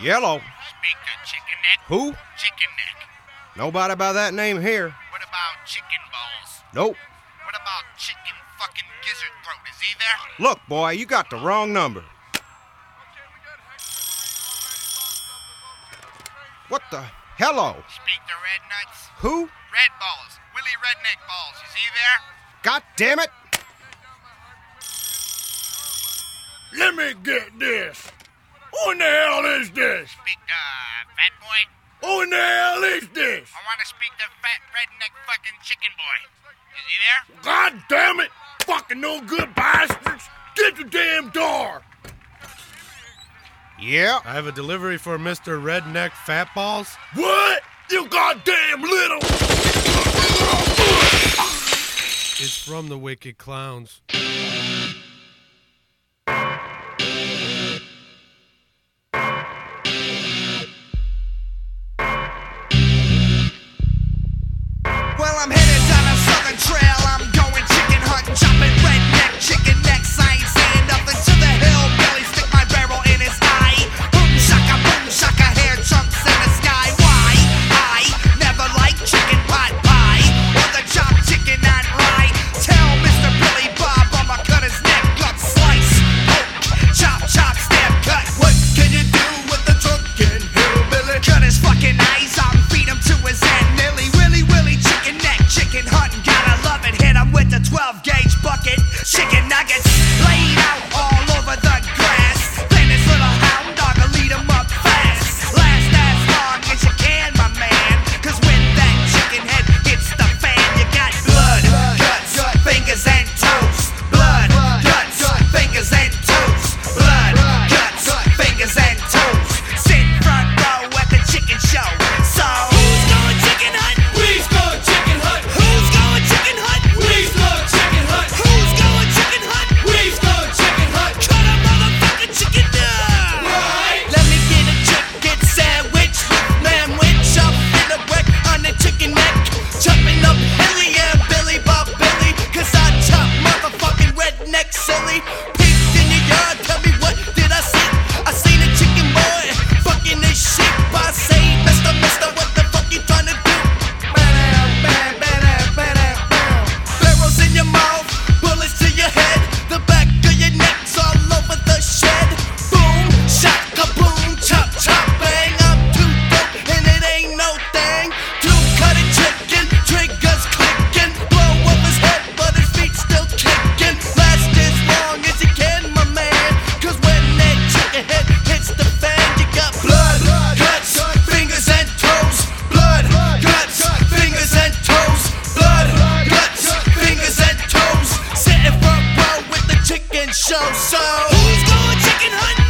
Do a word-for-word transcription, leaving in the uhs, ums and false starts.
Yellow. Speak to Chicken Neck. Who? Chicken Neck. Nobody by that name here. What about Chicken Balls? Nope. What about Chicken fucking Gizzard Throat? Is he there? Look, boy, you got the wrong number. What the? Hello. Speak to Red Nuts. Who? Red Balls. Willie Redneck Balls. Is he there? God damn it. Let me get this. Who in the hell is this? Speak to uh, Fat Boy. Who in the hell is this? I want to speak to Fat Redneck fucking Chicken Boy. Is he there? God damn it! Fucking no good bastards! Get the damn door! Yeah. I have a delivery for Mister Redneck Fat Balls. What? You goddamn little... It's from the Wicked Clowns. Well, I'm headed down a southern trail. I'm going chicken hunting, chopping redneck chicken necks. I ain't saying nothing to the hillbilly. Stick my barrel in his eye. Boom shaka, boom shaka, hair chunks in the sky. Why? I never liked chicken pot pie or the chopped chicken on rye. Tell Mister Billy Bob I'ma cut his neck, gut slice, poke, chop, chop, stab, cut. What can you do with the drunken hillbilly? Cut his fucking eyes out and feed him to his aunt Millie. Willy, Willy, chicken neck, chicken hunting, gotta love it. Hit him with the twelve gauge bucket. Chicken nuggets laid out all over the grass. Then this little hound dog will lead him up fast. Last as long as you can, my man. Cause when that chicken head hits the fan, you got blood, guts, fingers and toes. Blood, guts, fingers and toes. Blood, guts, fingers and toes. Sit front row at the chicken show. So who's going chicken hunt? We's going chicken hunt. Who's going chicken hunt? We's going chicken hunt. Who's going chicken hunt? We's going chicken hunt. Cut a motherfucking chicken down. Right. Let me get a chicken sandwich with lamb witch up in the wreck on the chicken neck. Chopping up Billy and Billy Bob Billy. Cause I chop motherfucking redneck silly. Pigs in your yard, tell me what did I see? I seen a chicken boy fucking his sheep. I say, Mister, Mister, what the fuck you trying to do? Barrels in your mouth, bullets to your head. The back of your neck's all over the shed. Boom, shaka, boom, chop, chop, bang. I'm too dope and it ain't no thing. Two cutted chicken, triggers clicking. Blow up his head, but his feet still kicking. Last as long as you can, my man. Cause when that chicken head hits the fan, you got blood, guts, fingers and toes. Blood, guts, fingers and toes. Blood, guts, fingers and toes. Sitting front row with the chicken show. So who's going chicken hunt?